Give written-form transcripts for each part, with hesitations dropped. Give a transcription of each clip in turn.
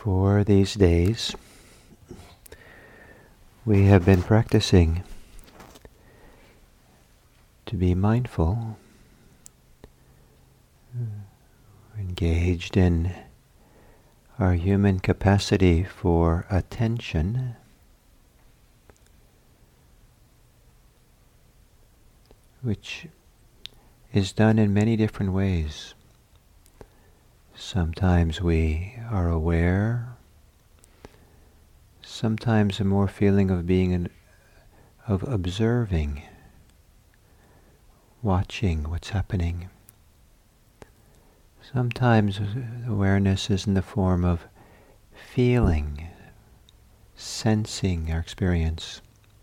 For these days, we have been practicing to be mindful, engaged in our human capacity for attention, which is done in many different ways. Sometimes we are aware, sometimes a more feeling of being of observing, watching what's happening. Sometimes awareness is in the form of feeling, sensing our experience.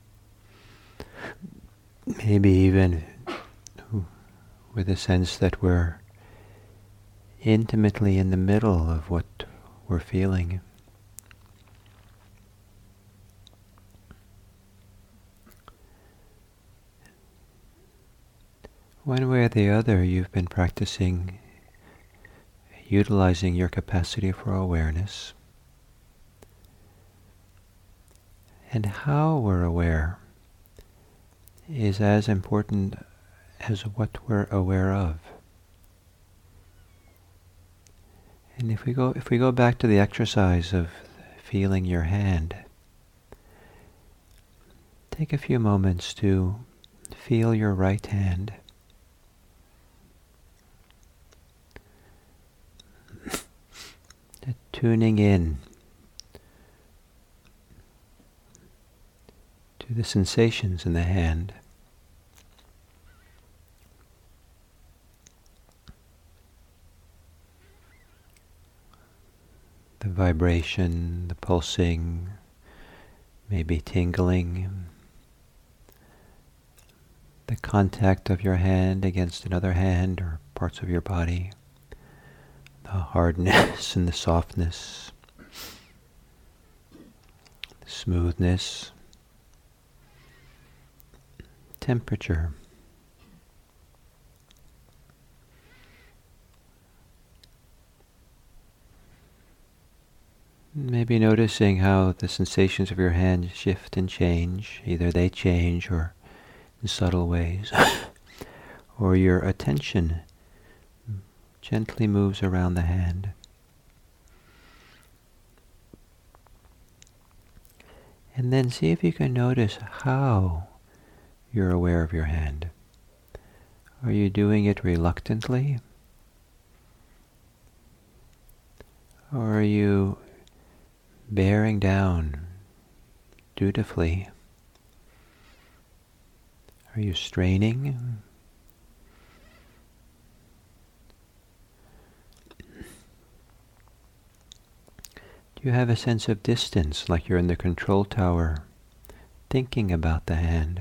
Maybe even with a sense that we're intimately in the middle of what we're feeling. One way or the other, you've been practicing utilizing your capacity for awareness. And how we're aware is as important as what we're aware of. And if we go back to the exercise of feeling your hand, take a few moments to feel your right hand. Tuning in to the sensations in the hand. The vibration, the pulsing, maybe tingling, the contact of your hand against another hand or parts of your body. The hardness and the softness, the smoothness, temperature. Maybe noticing how the sensations of your hand shift and change. Either they change or in subtle ways, or your attention gently moves around the hand. And then see if you can notice how you're aware of your hand. Are you doing it reluctantly? Or are you bearing down dutifully? Are you straining? You have a sense of distance, like you're in the control tower, thinking about the hand?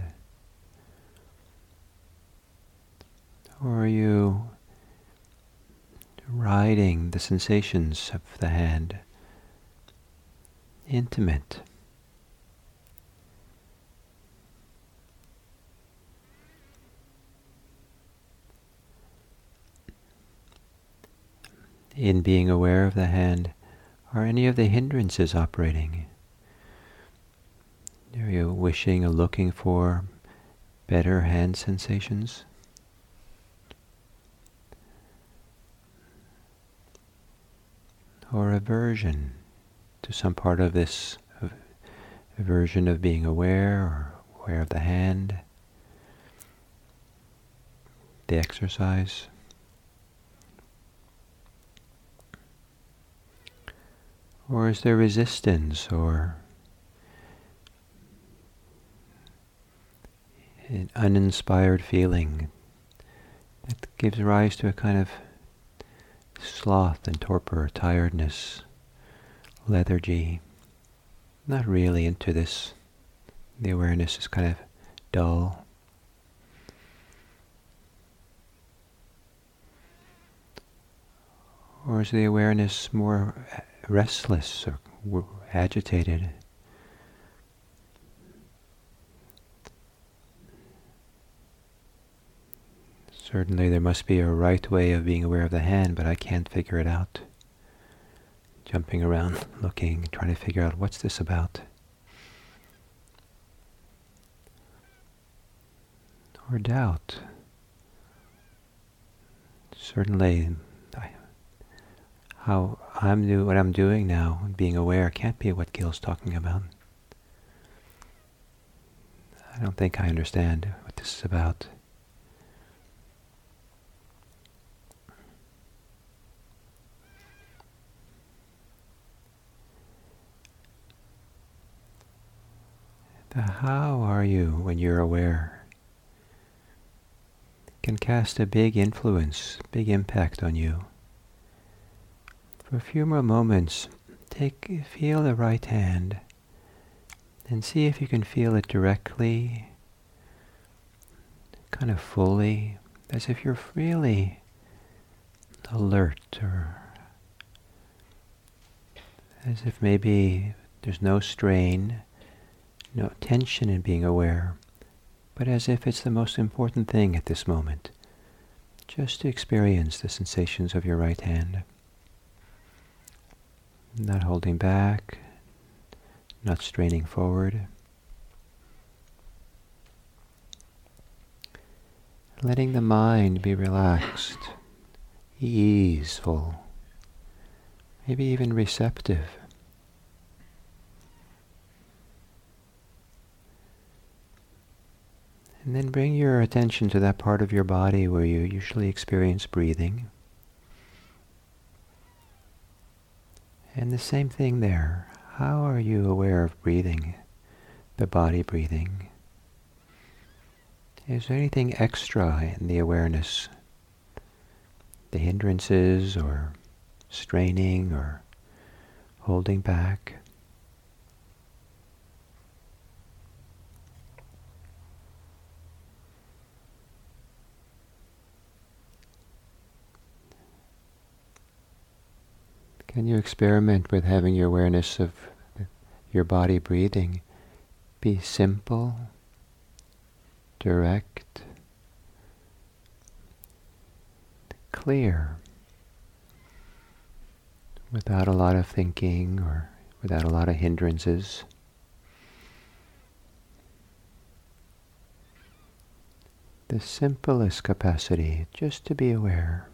Or are you riding the sensations of the hand, intimate? In being aware of the hand, are any of the hindrances operating? Are you wishing or looking for better hand sensations? Or aversion to some part of this, aversion of being aware or aware of the hand, the exercise? Or is there resistance or an uninspired feeling that gives rise to a kind of sloth and torpor, tiredness, lethargy? Not really into this. The awareness is kind of dull. Or is the awareness more restless or agitated? Certainly there must be a right way of being aware of the hand, but I can't figure it out. jumping around, looking, trying to figure out what's this about. Or doubt. Certainly, what I'm doing now, being aware, can't be what Gil's talking about. I don't think I understand what this is about. How are you when you're aware? It can cast a big influence, big impact on you. For a few more moments, feel the right hand and see if you can feel it directly, kind of fully, as if you're really alert, or as if maybe there's no strain, no tension in being aware, but as if it's the most important thing at this moment, just to experience the sensations of your right hand. Not holding back, not straining forward. Letting the mind be relaxed, easeful, maybe even receptive. And then bring your attention to that part of your body where you usually experience breathing. And the same thing there. How are you aware of breathing, the body breathing? Is there anything extra in the awareness? The hindrances, or straining, or holding back? Can you experiment with having your awareness of your body breathing be simple, direct, clear, without a lot of thinking or without a lot of hindrances? The simplest capacity, just to be aware.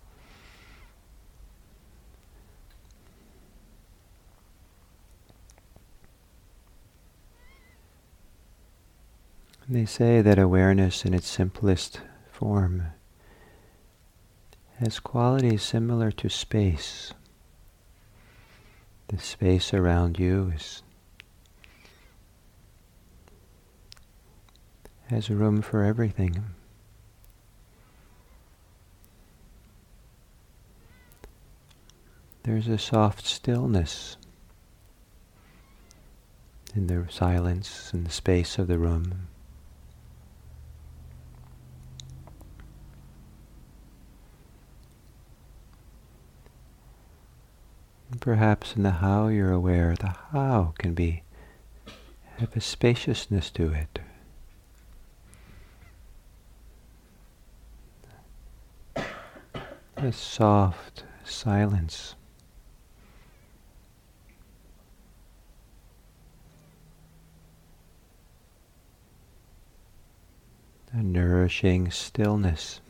And they say that awareness in its simplest form has qualities similar to space. The space around you has room for everything. There's a soft stillness in the silence and the space of the room. And perhaps in the how you're aware, the how can have a spaciousness to it. A soft silence. A nourishing stillness.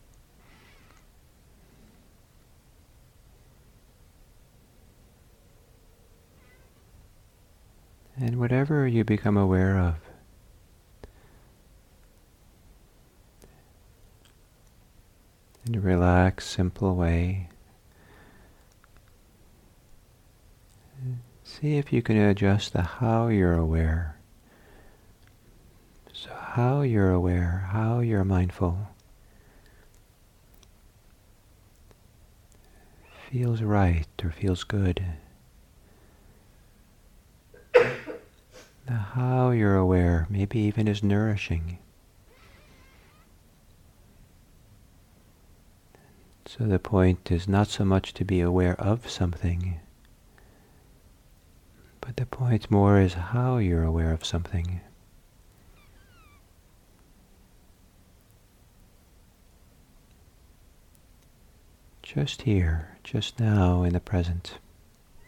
And whatever you become aware of, in a relaxed, simple way, see if you can adjust the how you're aware. So how you're aware, how you're mindful, feels right or feels good. The how you're aware maybe even is nourishing. So the point is not so much to be aware of something, but the point more is how you're aware of something. Just here, just now in the present.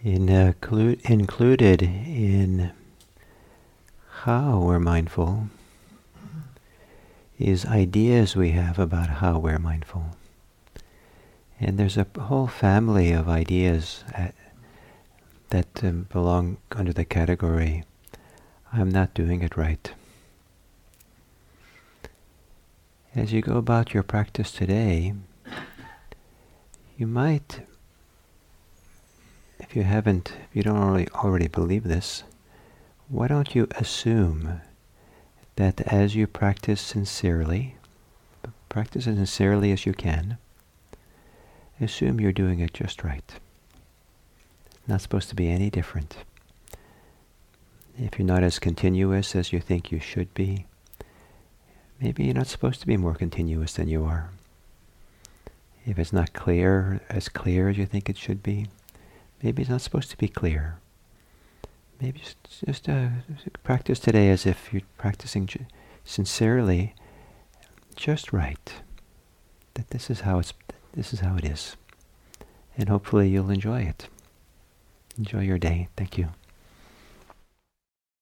Included in how we're mindful is ideas we have about how we're mindful. And there's a whole family of ideas that belong under the category, I'm not doing it right. As you go about your practice today, you might, if you don't already believe this, why don't you assume that as you practice as sincerely as you can, assume you're doing it just right. Not supposed to be any different. If you're not as continuous as you think you should be, maybe you're not supposed to be more continuous than you are. If it's not as clear as you think it should be, maybe it's not supposed to be clear. Maybe just practice today as if you're practicing sincerely, just right. That this is how it is, and hopefully you'll enjoy it. Enjoy your day. Thank you.